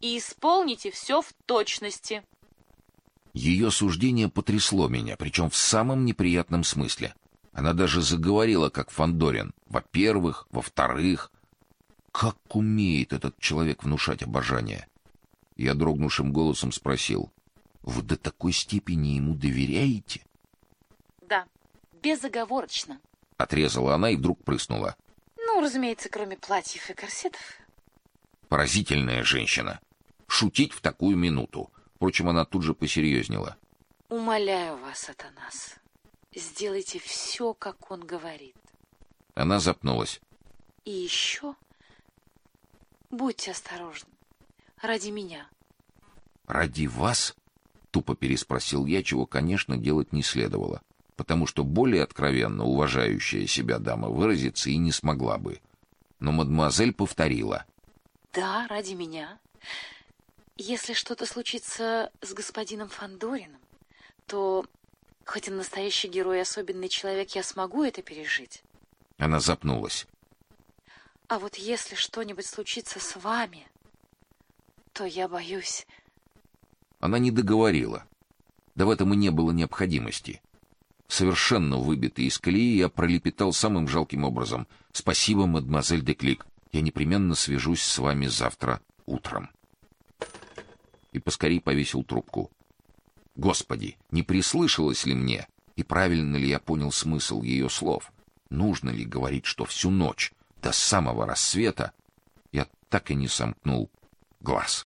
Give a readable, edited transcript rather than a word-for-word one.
и исполните все в точности. Ее суждение потрясло меня, причем в самом неприятном смысле. Она даже заговорила, как Фандорин. Во-первых, во-вторых. Как умеет этот человек внушать обожание? Я дрогнувшим голосом спросил: «Вы до такой степени ему доверяете?» Да, безоговорочно. Отрезала она и вдруг прыснула. Ну, разумеется, кроме платьев и корсетов. Поразительная женщина. Шутить в такую минуту. Впрочем, она тут же посерьезнела. Умоляю вас, Атанас, сделайте все, как он говорит. Она запнулась. И еще будьте осторожны. Ради меня. «Ради вас?» — тупо переспросил я, чего, конечно, делать не следовало, потому что более откровенно уважающая себя дама выразиться и не смогла бы. Но мадемуазель повторила. Да, ради меня. Если что-то случится с господином Фандориным, то, хоть он настоящий герой и особенный человек, я смогу это пережить. Она запнулась. А вот если что-нибудь случится с вами, то я боюсь... Она не договорила. Да в этом и не было необходимости. Совершенно выбитый из колеи, я пролепетал самым жалким образом: «Спасибо, мадемуазель де Клик. Я непременно свяжусь с вами завтра утром». И поскорей повесил трубку. Господи, не прислышалось ли мне, и правильно ли я понял смысл ее слов? Нужно ли говорить, что всю ночь, до самого рассвета, я так и не сомкнул глаз?